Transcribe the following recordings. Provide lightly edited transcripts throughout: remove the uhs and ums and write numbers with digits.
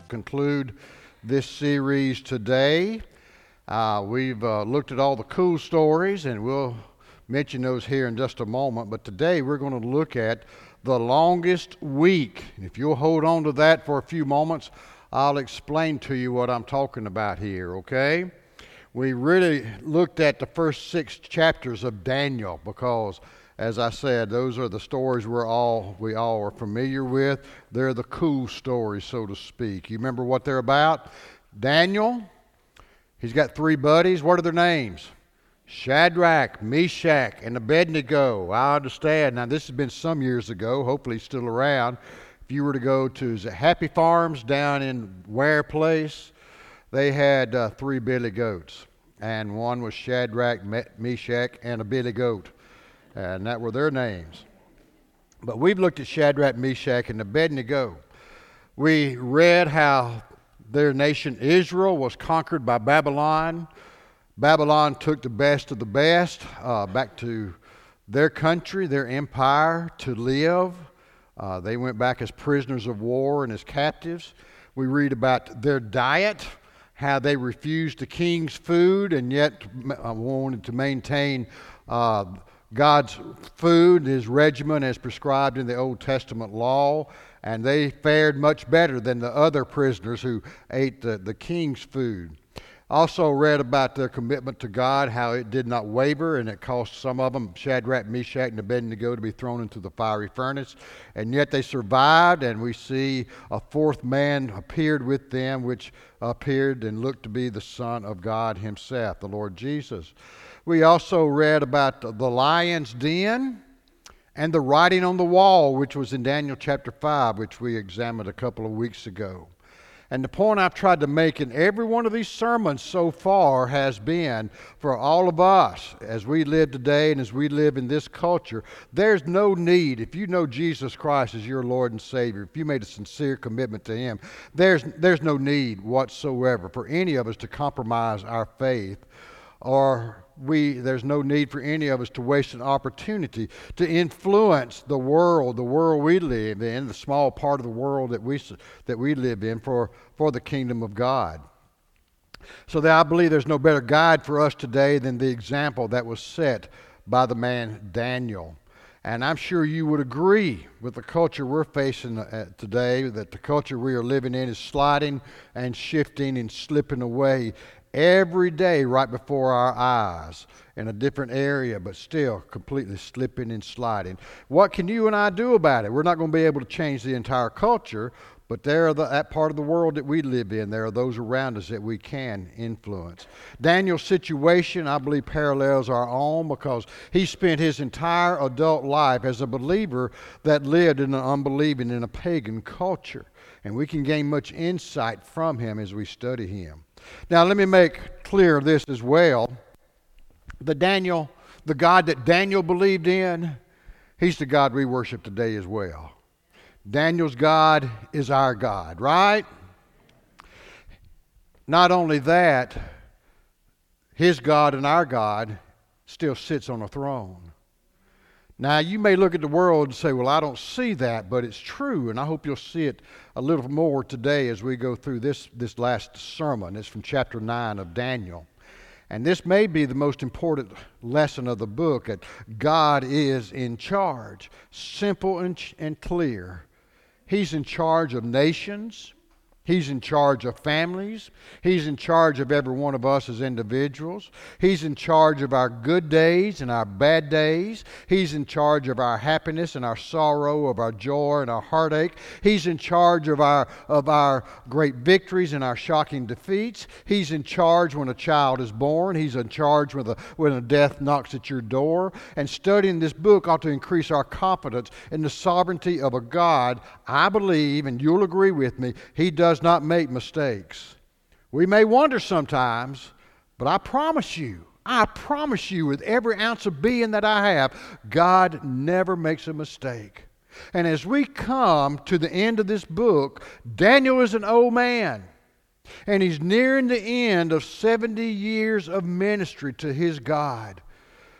conclude this series today. We've looked at all the cool stories, and we'll mention those here in just a moment. But today we're going to look at the longest week. If you'll hold on to that for a few moments, I'll explain to you what I'm talking about here, okay? We really looked at the first 6 chapters of Daniel because, as I said, those are the stories we all are familiar with. They're the cool stories, so to speak. You remember what they're about? Daniel, he's got 3 buddies. What are their names? Shadrach, Meshach, and Abednego. I understand. Now, this has been some years ago. Hopefully, he's still around. If you were to go to, is it Happy Farms down in Ware Place, they had 3 billy goats. And one was Shadrach, Meshach, and a billy goat. And that were their names. But we've looked at Shadrach, Meshach, and Abednego. We read how their nation Israel was conquered by Babylon. Babylon took the best of the best back to their country, their empire, to live. They went back as prisoners of war and as captives. We read about their diet, how they refused the king's food and yet wanted to maintain God's food, his regimen as prescribed in the Old Testament law, and they fared much better than the other prisoners who ate the king's food. Also read about their commitment to God, how it did not waver, and it cost some of them, Shadrach, Meshach, and Abednego, to be thrown into the fiery furnace. And yet they survived, and we see a 4th man appeared with them, which appeared and looked to be the Son of God himself, the Lord Jesus. We also read about the lion's den and the writing on the wall, which was in Daniel chapter 5, which we examined a couple of weeks ago. And the point I've tried to make in every one of these sermons so far has been, for all of us, as we live today and as we live in this culture, there's no need, if you know Jesus Christ as your Lord and Savior, if you made a sincere commitment to him, there's no need whatsoever for any of us to compromise our faith, or there's no need for any of us to waste an opportunity to influence the world we live in, the small part of the world that we live in for the kingdom of God. So I believe there's no better guide for us today than the example that was set by the man Daniel. And I'm sure you would agree with the culture we're facing today, that the culture we are living in is sliding and shifting and slipping away every day right before our eyes in a different area, but still completely slipping and sliding. What can you and I do about it? We're not going to be able to change the entire culture, but that part of the world that we live in, there are those around us that we can influence. Daniel's situation, I believe, parallels our own because he spent his entire adult life as a believer that lived in an unbelieving and a pagan culture. And we can gain much insight from him as we study him. Now, let me make clear this as well. The God that Daniel believed in, he's the God we worship today as well. Daniel's God is our God, right? Not only that, his God and our God still sits on a throne. Now, you may look at the world and say, well, I don't see that, but it's true, and I hope you'll see it a little more today as we go through this last sermon. It's from chapter 9 of Daniel. And this may be the most important lesson of the book, that God is in charge. Simple and clear. He's in charge of nations. He's in charge of families. He's in charge of every one of us as individuals. He's in charge of our good days and our bad days. He's in charge of our happiness and our sorrow, of our joy and our heartache. He's in charge of our great victories and our shocking defeats. He's in charge when a child is born. He's in charge when a death knocks at your door. And studying this book ought to increase our confidence in the sovereignty of a God. I believe, and you'll agree with me, he does not make mistakes. We may wonder sometimes, but I promise you with every ounce of being that I have, God never makes a mistake. And as we come to the end of this book, Daniel is an old man, and he's nearing the end of 70 years of ministry to his God.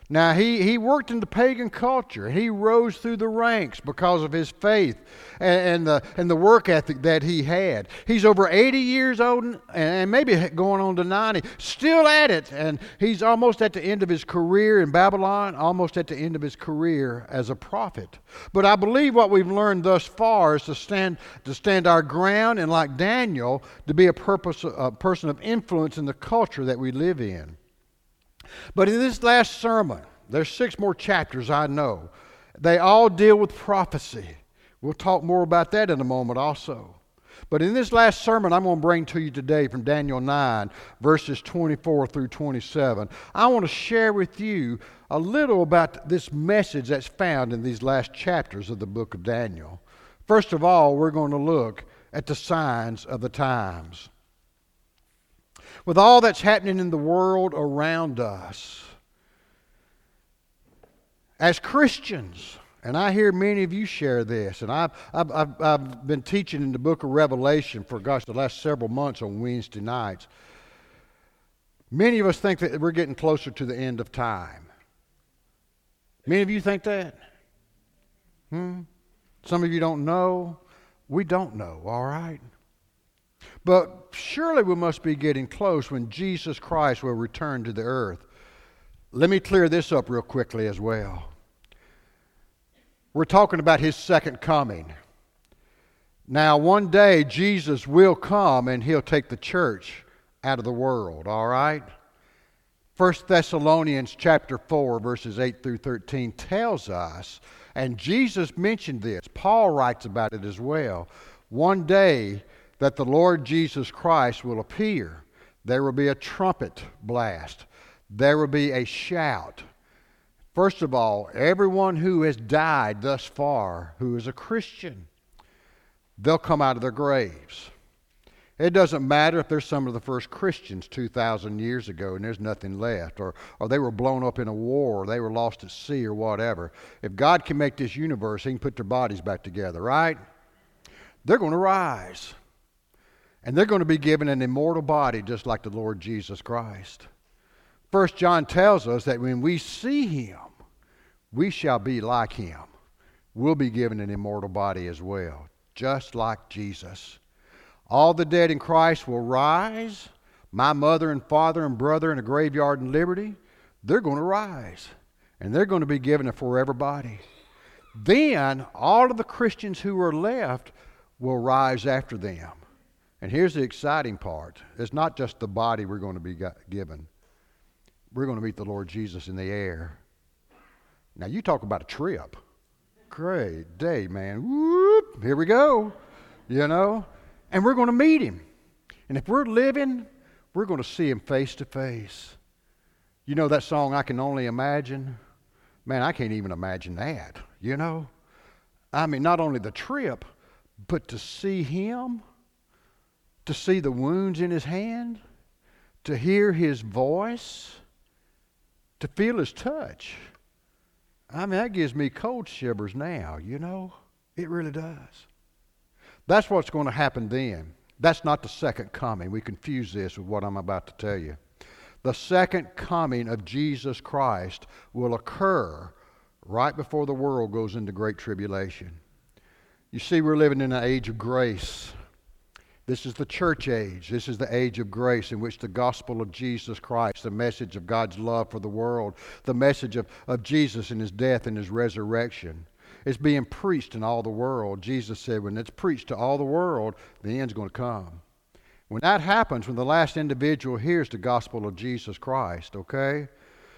Now, he worked in the pagan culture. He rose through the ranks because of his faith and the work ethic that he had. He's over 80 years old and maybe going on to 90, still at it. And he's almost at the end of his career in Babylon, almost at the end of his career as a prophet. But I believe what we've learned thus far is to stand our ground, and like Daniel, to be a person of influence in the culture that we live in. But in this last sermon, there's 6 more chapters, I know. They all deal with prophecy. We'll talk more about that in a moment also. But in this last sermon I'm going to bring to you today from Daniel 9, verses 24 through 27, I want to share with you a little about this message that's found in these last chapters of the book of Daniel. First of all, we're going to look at the signs of the times. With all that's happening in the world around us, as Christians, and I hear many of you share this, and I've been teaching in the book of Revelation for, the last several months on Wednesday nights. Many of us think that we're getting closer to the end of time. Many of you think that? Some of you don't know. We don't know, all right? But surely we must be getting close when Jesus Christ will return to the earth. Let me clear this up real quickly as well. We're talking about his second coming. Now, one day Jesus will come and he'll take the church out of the world, all right? 1 Thessalonians chapter 4, verses 8 through 13 tells us, and Jesus mentioned this, Paul writes about it as well, one day that the Lord Jesus Christ will appear. There will be a trumpet blast. There will be a shout. First of all, everyone who has died thus far, who is a Christian, they'll come out of their graves. It doesn't matter if they're some of the first Christians 2,000 years ago and there's nothing left, or they were blown up in a war, or they were lost at sea, or whatever. If God can make this universe, he can put their bodies back together, right? They're going to rise. And they're going to be given an immortal body just like the Lord Jesus Christ. 1 John tells us that when we see him, we shall be like him. We'll be given an immortal body as well, just like Jesus. All the dead in Christ will rise. My mother and father and brother in a graveyard in Liberty, they're going to rise. And they're going to be given a forever body. Then all of the Christians who are left will rise after them. And here's the exciting part. It's not just the body we're going to be given. We're going to meet the Lord Jesus in the air. Now, you talk about a trip. Great day, man. Whoop, here we go. You know? And we're going to meet him. And if we're living, we're going to see him face to face. You know that song, I Can Only Imagine? Man, I can't even imagine that, you know? I mean, not only the trip, but to see him, to see the wounds in his hand, to hear his voice, to feel his touch. I mean, that gives me cold shivers now, you know? It really does. That's what's going to happen then. That's not the second coming. We confuse this with what I'm about to tell you. The second coming of Jesus Christ will occur right before the world goes into great tribulation. You see, we're living in an age of grace. This is the church age. This is the age of grace in which the gospel of Jesus Christ, the message of God's love for the world, the message of Jesus and his death and his resurrection, is being preached in all the world. Jesus said, when it's preached to all the world, the end's going to come. When that happens, when the last individual hears the gospel of Jesus Christ, okay,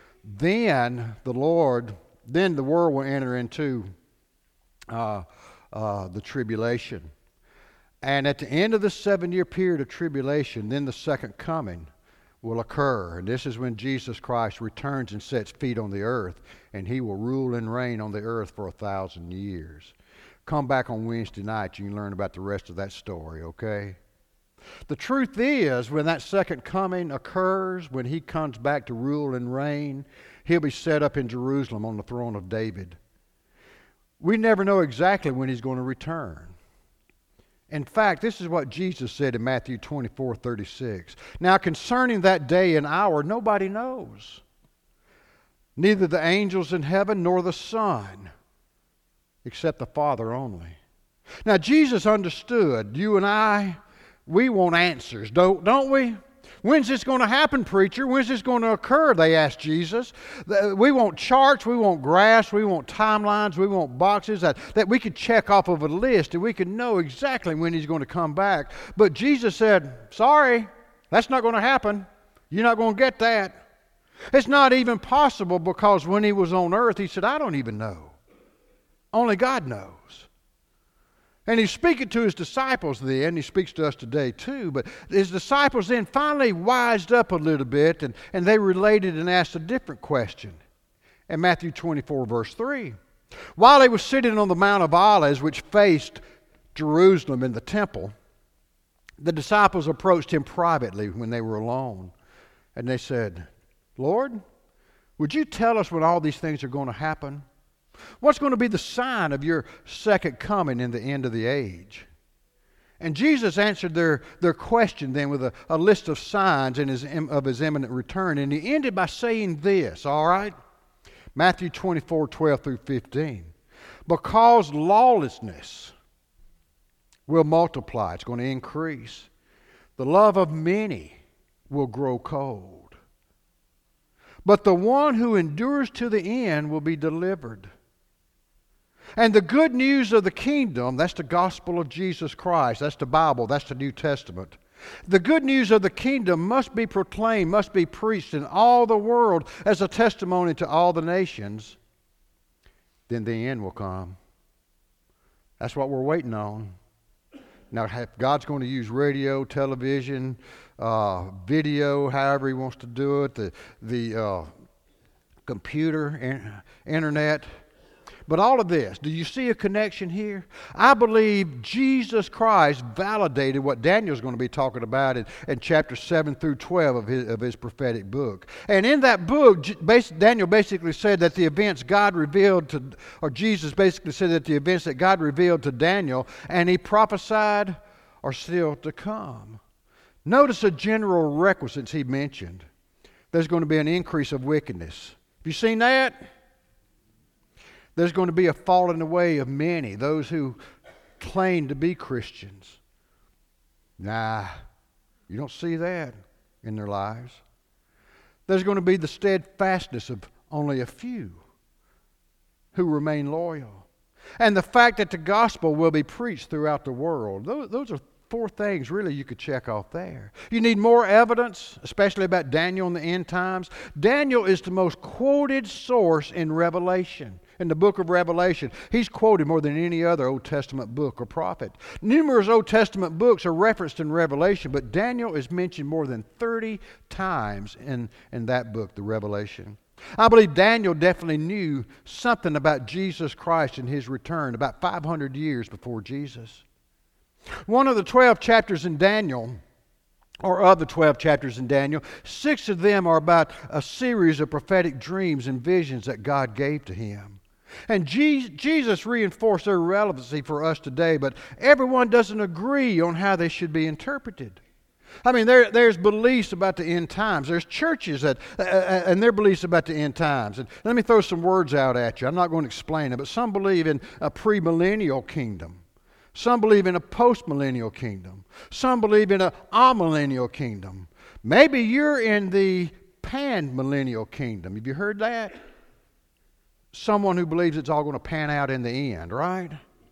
then the world will enter into the tribulation. And at the end of the 7-year period of tribulation, then the second coming will occur. And this is when Jesus Christ returns and sets feet on the earth, and he will rule and reign on the earth for 1,000 years. Come back on Wednesday night, you can learn about the rest of that story, okay? The truth is, when that second coming occurs, when he comes back to rule and reign, he'll be set up in Jerusalem on the throne of David. We never know exactly when he's going to return. In fact, this is what Jesus said in Matthew 24:36. Now, concerning that day and hour, nobody knows. neither the angels in heaven nor the Son, except the Father only. Now, Jesus understood. You and I, we want answers, don't we? When's this going to happen, preacher? When's this going to occur? They asked Jesus. We want charts, we want graphs, we want timelines, we want boxes that we could check off of a list and we could know exactly when He's going to come back. But Jesus said, sorry, that's not going to happen. You're not going to get that. It's not even possible, because when He was on earth, He said, I don't even know. Only God knows. And He's speaking to His disciples then. He speaks to us today too. But His disciples then finally wised up a little bit, and they related and asked a different question. In Matthew 24, verse 3. While He was sitting on the Mount of Olives, which faced Jerusalem in the temple, the disciples approached Him privately when they were alone. And they said, Lord, would you tell us when all these things are going to happen? What's going to be the sign of your second coming in the end of the age? And Jesus answered their question then with a list of signs of His imminent return. And He ended by saying this, all right? Matthew 24, 12 through 15. Because lawlessness will multiply, it's going to increase, the love of many will grow cold. But the one who endures to the end will be delivered. And the good news of the kingdom, that's the gospel of Jesus Christ, that's the Bible, that's the New Testament. The good news of the kingdom must be proclaimed, must be preached in all the world as a testimony to all the nations. Then the end will come. That's what we're waiting on. Now, if God's going to use radio, television, video, however He wants to do it, the computer, internet. But all of this, do you see a connection here? I believe Jesus Christ validated what Daniel's going to be talking about in chapter 7 through 12 of his prophetic book. And in that book, Daniel basically said that the events God revealed to, or Jesus basically said that the events that God revealed to Daniel and he prophesied are still to come. Notice the general requisites he mentioned. There's going to be an increase of wickedness. Have you seen that? There's going to be a falling away of many, those who claim to be Christians. Nah, you don't see that in their lives. There's going to be the steadfastness of only a few who remain loyal. And the fact that the gospel will be preached throughout the world. Those are four things really you could check off there. You need more evidence, especially about Daniel in the end times. Daniel is the most quoted source in Revelation. In the book of Revelation, he's quoted more than any other Old Testament book or prophet. Numerous Old Testament books are referenced in Revelation, but Daniel is mentioned more than 30 times in that book, the Revelation. I believe Daniel definitely knew something about Jesus Christ and His return about 500 years before Jesus. One of the 12 chapters in Daniel, or of the 12 chapters in Daniel, 6 of them are about a series of prophetic dreams and visions that God gave to him. And Jesus reinforced their relevancy for us today, but everyone doesn't agree on how they should be interpreted. I mean, there's beliefs about the end times. There's churches that and their beliefs about the end times. And let me throw some words out at you. I'm not going to explain it, but some believe in a premillennial kingdom. Some believe in a postmillennial kingdom. Some believe in an amillennial kingdom. Maybe you're in the panmillennial kingdom. Have you heard that? Someone who believes it's all going to pan out in the end, right?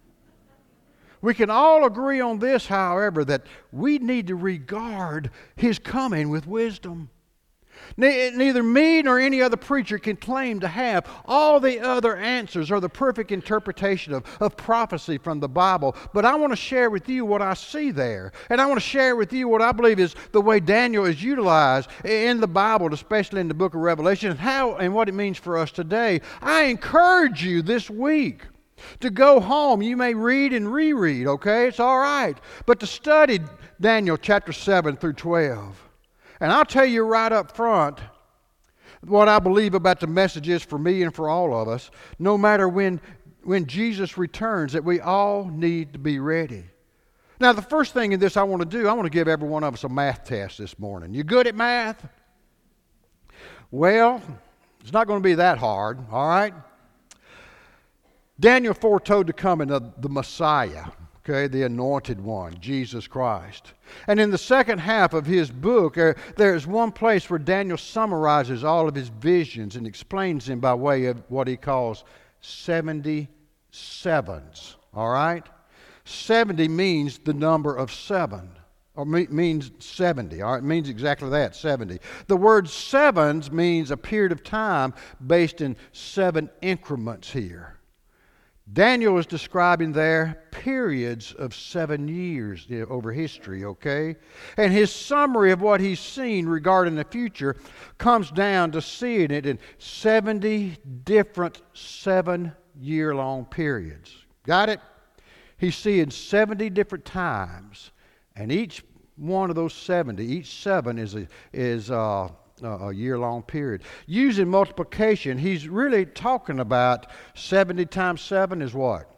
We can all agree on this, however, that we need to regard His coming with wisdom. Neither me nor any other preacher can claim to have all the other answers or the perfect interpretation of prophecy from the Bible. But I want to share with you what I see there. And I want to share with you what I believe is the way Daniel is utilized in the Bible, especially in the book of Revelation, and how and what it means for us today. I encourage you this week to go home. You may read and reread, okay? It's all right. But to study Daniel chapter 7 through 12. And I'll tell you right up front what I believe about the message is for me and for all of us, no matter when Jesus returns, that we all need to be ready. Now, the first thing in this I want to do, I want to give every one of us a math test this morning. You good at math? Well, It's not going to be that hard, all right? Daniel foretold the coming of the Messiah, okay, the anointed one, Jesus Christ. And in the second half of his book, there's one place where Daniel summarizes all of his visions and explains them by way of what he calls 70 sevens, all right? 70 means the number of seven, or means 70, all right? It means exactly that, 70. The word sevens means a period of time based in 7 increments here. Daniel is describing there periods of 7 years over history, okay? And his summary of what he's seen regarding the future comes down to seeing it in 70 different 7-year-long periods. Got it? He's seeing 70 different times, and each one of those 70, each 7 is a year-long period. Using multiplication, he's really talking about 70 times 7 is what?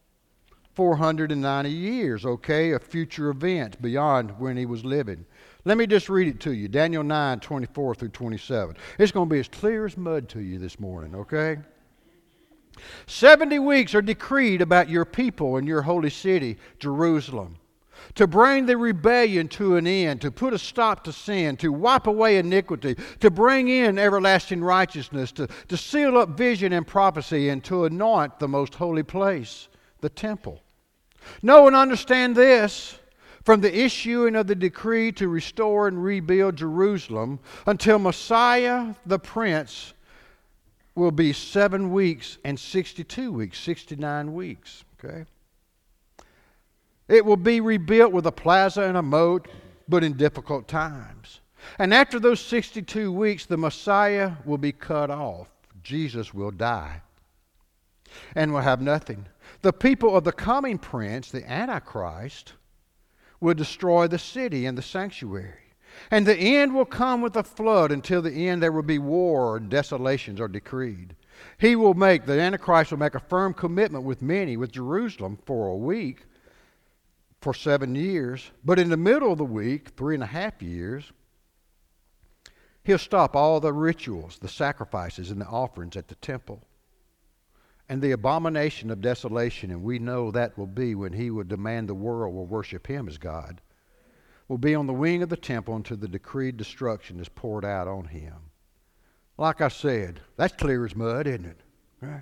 490 years, okay? A future event beyond when he was living. Let me just read it to you. Daniel 9, 24 through 27. It's going to be as clear as mud to you this morning, okay? 70 weeks are decreed about your people and your holy city, Jerusalem, to bring the rebellion to an end, to put a stop to sin, to wipe away iniquity, to bring in everlasting righteousness, to seal up vision and prophecy, and to anoint the most holy place, the temple. Know and understand this: from the issuing of the decree to restore and rebuild Jerusalem until Messiah the Prince will be 7 weeks and 62 weeks, 69 weeks, okay? It will be rebuilt with a plaza and a moat, but in difficult times. And after those 62 weeks, the Messiah will be cut off. Jesus will die and will have nothing. The people of the coming prince, the Antichrist, will destroy the city and the sanctuary. And the end will come with a flood. Until the end there will be war and desolations are decreed. The Antichrist will make a firm commitment with many, with Jerusalem for a week, for 7 years. But in the middle of the week, 3.5 years, he'll stop all the rituals, the sacrifices and the offerings at the temple. And the abomination of desolation, and we know that will be when he will demand the world will worship him as God, will be on the wing of the temple until the decreed destruction is poured out on him. Like I said, that's clear as mud, isn't it? Right?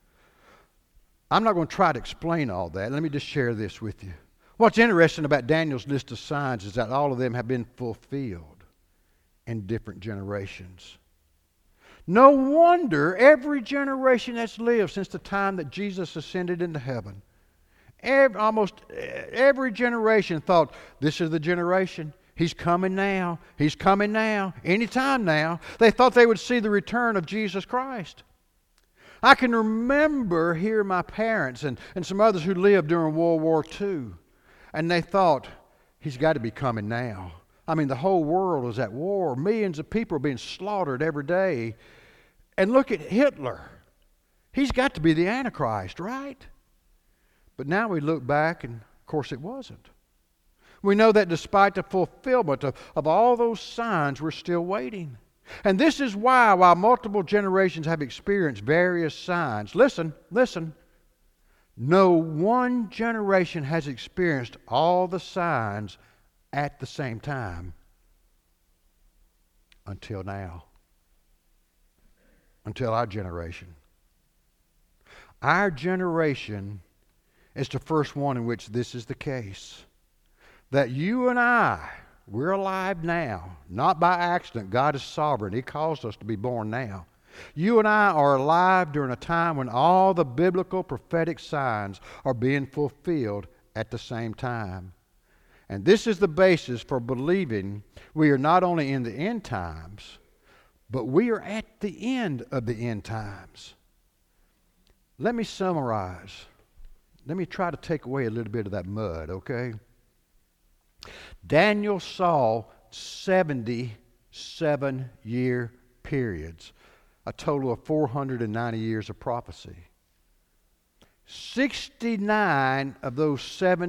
I'm not going to try to explain all that. Let me just share this with you. What's interesting about Daniel's list of signs is that all of them have been fulfilled in different generations. No wonder every generation that's lived since the time that Jesus ascended into heaven, almost every generation thought, this is the generation. He's coming now. He's coming now. Anytime now. They thought they would see the return of Jesus Christ. I can remember hearing my parents and some others who lived during World War II, and they thought, he's got to be coming now. I mean, the whole world is at war. Millions of people are being slaughtered every day. And look at Hitler. He's got to be the Antichrist, right? But now we look back, and of course it wasn't. We know that despite the fulfillment of all those signs, we're still waiting. And this is why, while multiple generations have experienced various signs, listen, no one generation has experienced all the signs at the same time until now. Until our generation. Our generation is the first one in which this is the case. That you and I, we're alive now, not by accident. God is sovereign. He caused us to be born now. You and I are alive during a time when all the biblical prophetic signs are being fulfilled at the same time. And this is the basis for believing we are not only in the end times, but we are at the end of the end times. Let me summarize. Let me try to take away a little bit of that mud, okay? Daniel saw 70 7-year periods, a total of 490 years of prophecy. 69 of those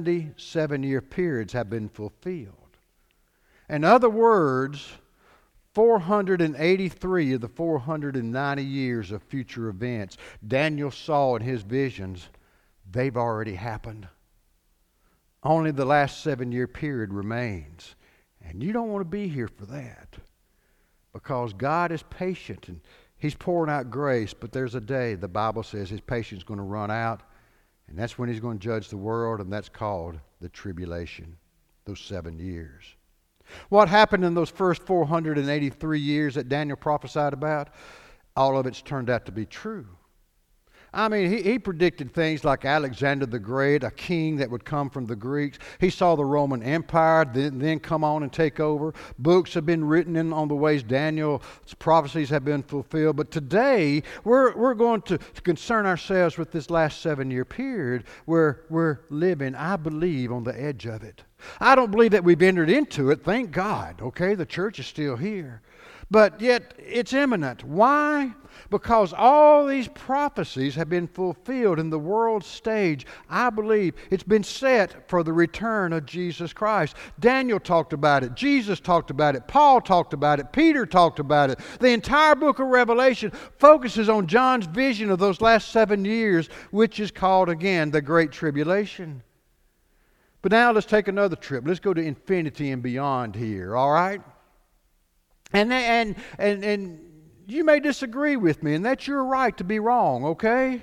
77-year periods have been fulfilled. In other words, 483 of the 490 years of future events Daniel saw in his visions, they've already happened. Only the last 7-year period remains. And you don't want to be here for that. Because God is patient and He's pouring out grace, but there's a day, the Bible says, His patience is going to run out, and that's when He's going to judge the world, and that's called the tribulation, those 7 years. What happened in those first 483 years that Daniel prophesied about? All of it's turned out to be true. I mean, he predicted things like Alexander the Great, a king that would come from the Greeks. He saw the Roman Empire then come on and take over. Books have been written on the ways Daniel's prophecies have been fulfilled. But today, we're going to concern ourselves with this last 7-year period where we're living, I believe, on the edge of it. I don't believe that we've entered into it, thank God, okay? The church is still here. But yet, it's imminent. Why? Because all these prophecies have been fulfilled in the world stage. I believe it's been set for the return of Jesus Christ. Daniel talked about it. Jesus talked about it. Paul talked about it. Peter talked about it. The entire book of Revelation focuses on John's vision of those last 7 years, which is called, again, the Great Tribulation. But now let's take another trip. Let's go to infinity and beyond here, all right? And you may disagree with me, and that's your right to be wrong, okay?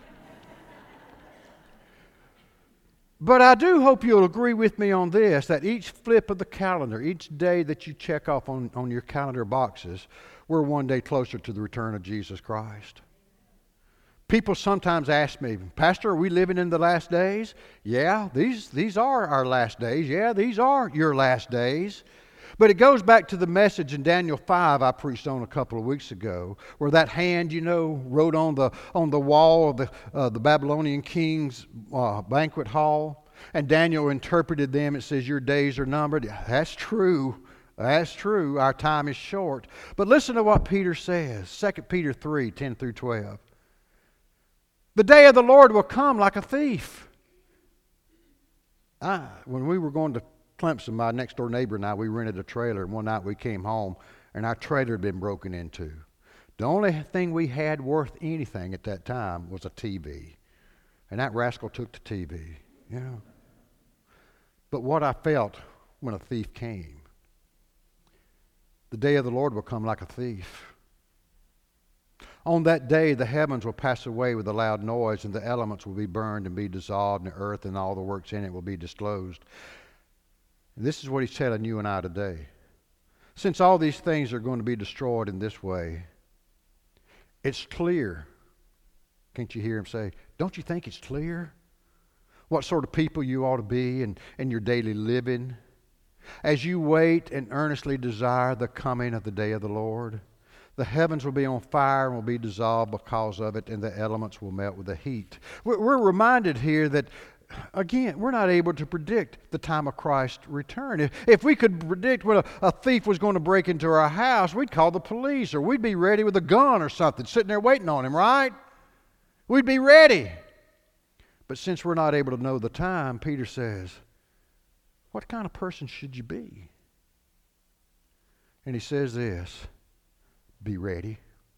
But I do hope you'll agree with me on this, that each flip of the calendar, each day that you check off on your calendar boxes, we're one day closer to the return of Jesus Christ. People sometimes ask me, Pastor, are we living in the last days? Yeah, these are our last days. Yeah, these are your last days. But it goes back to the message in Daniel 5 I preached on a couple of weeks ago, where that hand, wrote on the wall of the Babylonian king's banquet hall, and Daniel interpreted them. It says, your days are numbered. That's true. That's true. Our time is short. But listen to what Peter says, 2 Peter 3, 10 through 12. The day of the Lord will come like a thief. When we were going to Clemson, my next door neighbor and I, we rented a trailer, and one night we came home and our trailer had been broken into. The only thing we had worth anything at that time was a TV. And that rascal took the TV, But what I felt when a thief came, the day of the Lord will come like a thief. On that day, the heavens will pass away with a loud noise, and the elements will be burned and be dissolved, and the earth and all the works in it will be disclosed. This is what He's telling you and I today. Since all these things are going to be destroyed in this way, it's clear. Can't you hear Him say, don't you think it's clear what sort of people you ought to be in your daily living as you wait and earnestly desire the coming of the day of the Lord? The heavens will be on fire and will be dissolved because of it, and the elements will melt with the heat. We're reminded here that, again, we're not able to predict the time of Christ's return. If we could predict when a thief was going to break into our house, we'd call the police, or we'd be ready with a gun or something, sitting there waiting on him, right? We'd be ready. But since we're not able to know the time, Peter says, what kind of person should you be? And he says this, be ready.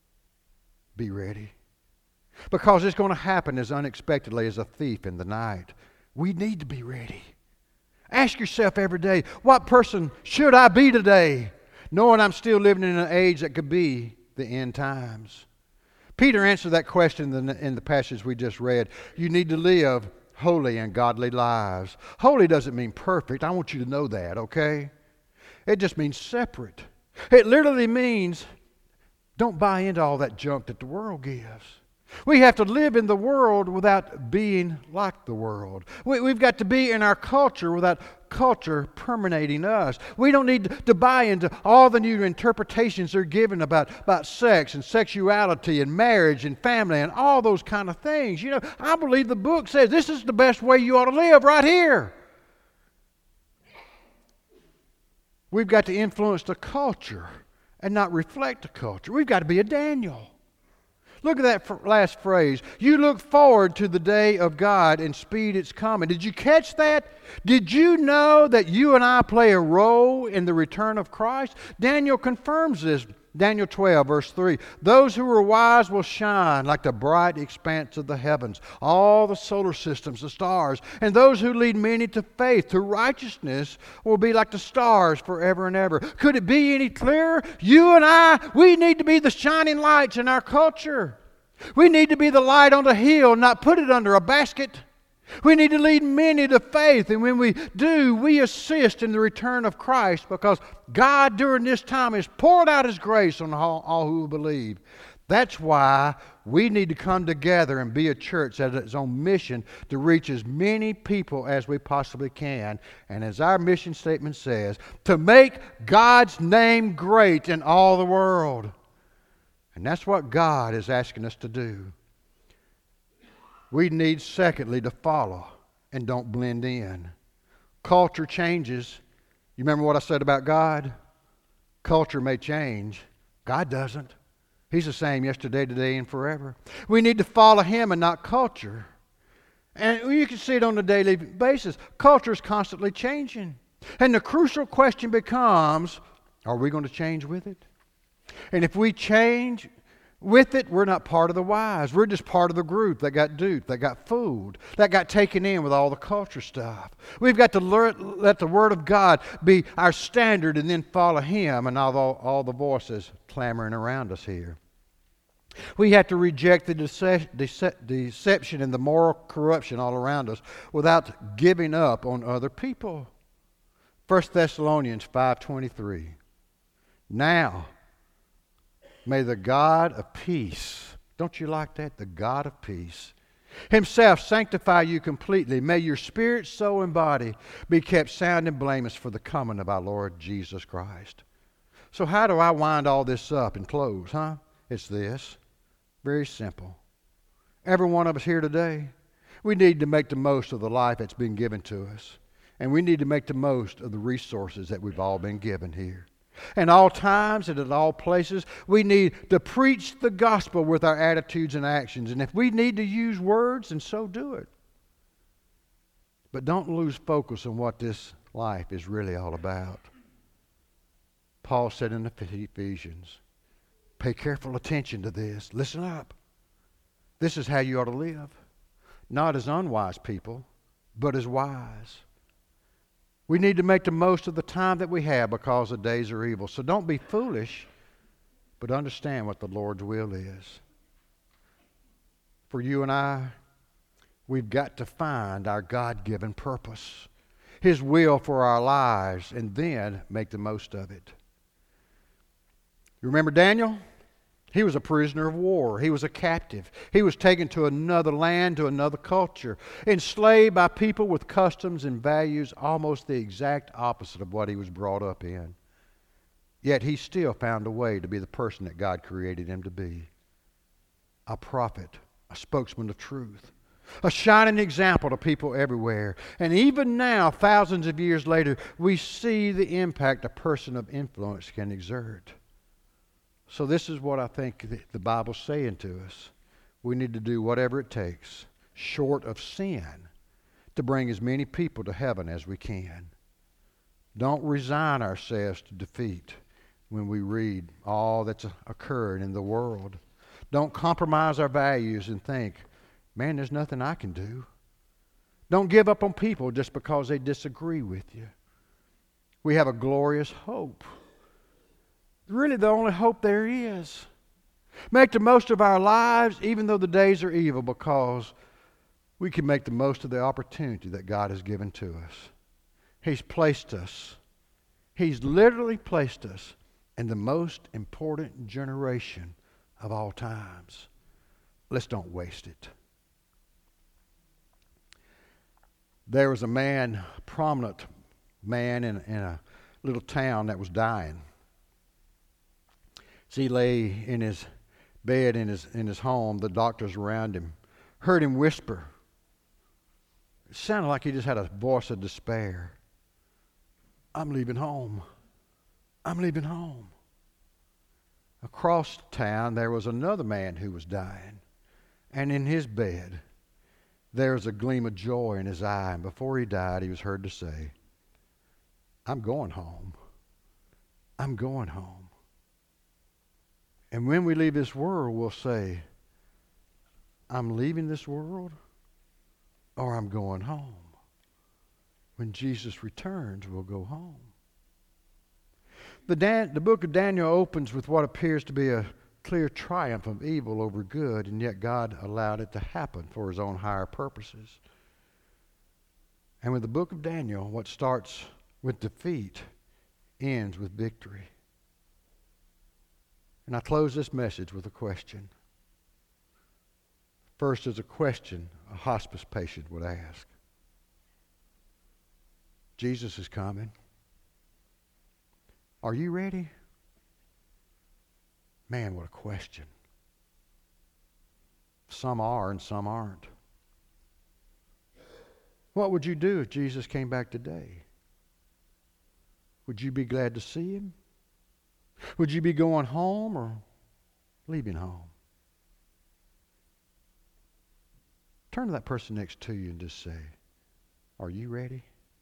Be ready. Because it's going to happen as unexpectedly as a thief in the night. We need to be ready. Ask yourself every day, what person should I be today? Knowing I'm still living in an age that could be the end times. Peter answered that question in the passage we just read. You need to live holy and godly lives. Holy doesn't mean perfect. I want you to know that, okay? It just means separate. It literally means don't buy into all that junk that the world gives. We have to live in the world without being like the world. We've got to be in our culture without culture permeating us. We don't need to buy into all the new interpretations they're given about sex and sexuality and marriage and family and all those kind of things. I believe the book says this is the best way you ought to live right here. We've got to influence the culture and not reflect the culture. We've got to be a Daniel. Look at that last phrase. You look forward to the day of God and speed its coming. Did you catch that? Did you know that you and I play a role in the return of Christ? Daniel confirms this. Daniel 12, verse 3. Those who are wise will shine like the bright expanse of the heavens, all the solar systems, the stars. And those who lead many to faith, to righteousness, will be like the stars forever and ever. Could it be any clearer? You and I, we need to be the shining lights in our culture. We need to be the light on the hill, not put it under a basket. We need to lead many to faith, and when we do, we assist in the return of Christ, because God during this time has poured out His grace on all who believe. That's why we need to come together and be a church that is on mission to reach as many people as we possibly can. And as our mission statement says, to make God's name great in all the world. And that's what God is asking us to do. We need, secondly, to follow and don't blend in. Culture changes. You remember what I said about God? Culture may change. God doesn't. He's the same yesterday, today, and forever. We need to follow Him and not culture. And you can see it on a daily basis. Culture is constantly changing. And the crucial question becomes, are we going to change with it? And if we change with it, we're not part of the wise. We're just part of the group that got duped, that got fooled, that got taken in with all the culture stuff. We've got to let the Word of God be our standard and then follow Him and all the voices clamoring around us here. We have to reject the deception and the moral corruption all around us without giving up on other people. 1 Thessalonians 5:23. Now, may the God of peace, don't you like that? The God of peace Himself sanctify you completely. May your spirit, soul, and body be kept sound and blameless for the coming of our Lord Jesus Christ. So how do I wind all this up and close, huh? It's this. Very simple. Every one of us here today, we need to make the most of the life that's been given to us. And we need to make the most of the resources that we've all been given here. In all times and at all places, we need to preach the gospel with our attitudes and actions. And if we need to use words, then so do it. But don't lose focus on what this life is really all about. Paul said in the Ephesians, pay careful attention to this. Listen up. This is how you ought to live. Not as unwise people, but as wise. We need to make the most of the time that we have because the days are evil. So don't be foolish, but understand what the Lord's will is. For you and I, we've got to find our God-given purpose, His will for our lives, and then make the most of it. You remember Daniel? He was a prisoner of war. He was a captive. He was taken to another land, to another culture, enslaved by people with customs and values almost the exact opposite of what he was brought up in. Yet he still found a way to be the person that God created him to be. A prophet, a spokesman of truth, a shining example to people everywhere. And even now, thousands of years later, we see the impact a person of influence can exert. So this is what I think the Bible's saying to us. We need to do whatever it takes, short of sin, to bring as many people to heaven as we can. Don't resign ourselves to defeat when we read all that's occurred in the world. Don't compromise our values and think, man, there's nothing I can do. Don't give up on people just because they disagree with you. We have a glorious hope. Really the only hope there is. Make the most of our lives even though the days are evil, because we can make the most of the opportunity that God has given to us. He's placed us. He's literally placed us in the most important generation of all times. Let's don't waste it. There was a man, a prominent man in a little town that was dying. As he lay in his bed in his home, the doctors around him heard him whisper. It sounded like he just had a voice of despair. I'm leaving home. I'm leaving home. Across town there was another man who was dying, and in his bed there was a gleam of joy in his eye, and before he died he was heard to say, "I'm going home. I'm going home." And when we leave this world, we'll say, "I'm leaving this world," or "I'm going home." When Jesus returns, we'll go home. The book of Daniel opens with what appears to be a clear triumph of evil over good, and yet God allowed it to happen for his own higher purposes. And with the book of Daniel, what starts with defeat ends with victory. And I close this message with a question. First is a question a hospice patient would ask. Jesus is coming. Are you ready? Man, what a question. Some are and some aren't. What would you do if Jesus came back today? Would you be glad to see him? Would you be going home or leaving home? Turn to that person next to you and just say, "Are you ready?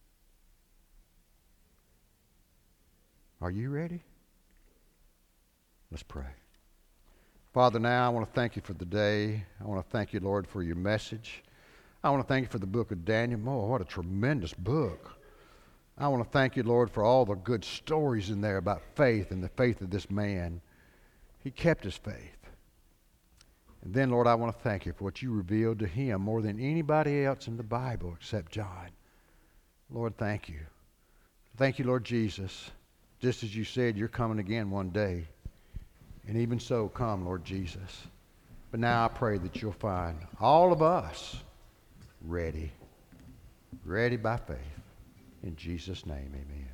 Are you ready?" Let's pray. Father, now I want to thank you for the day. I want to thank you, Lord, for your message. I want to thank you for the book of Daniel. Oh, what a tremendous book. I want to thank you, Lord, for all the good stories in there about faith and the faith of this man. He kept his faith. And then, Lord, I want to thank you for what you revealed to him more than anybody else in the Bible except John. Lord, thank you. Thank you, Lord Jesus. Just as you said, you're coming again one day. And even so, come, Lord Jesus. But now I pray that you'll find all of us ready by faith. In Jesus' name, amen.